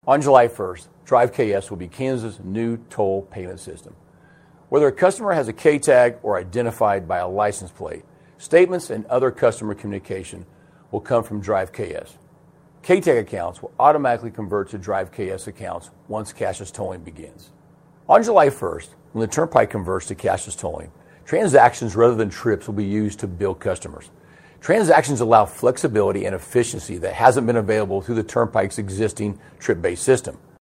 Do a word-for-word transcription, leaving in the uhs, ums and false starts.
On July first, Drive K S will be Kansas' new toll payment system. Whether a customer has a K-tag or identified by a license plate, statements and other customer communication will come from Drive K S. K-tag accounts will automatically convert to Drive K S accounts once cashless tolling begins. On July first, when the Turnpike converts to cashless tolling, transactions rather than trips will be used to bill customers. Transactions allow flexibility and efficiency that hasn't been available through the Turnpike's existing trip-based system.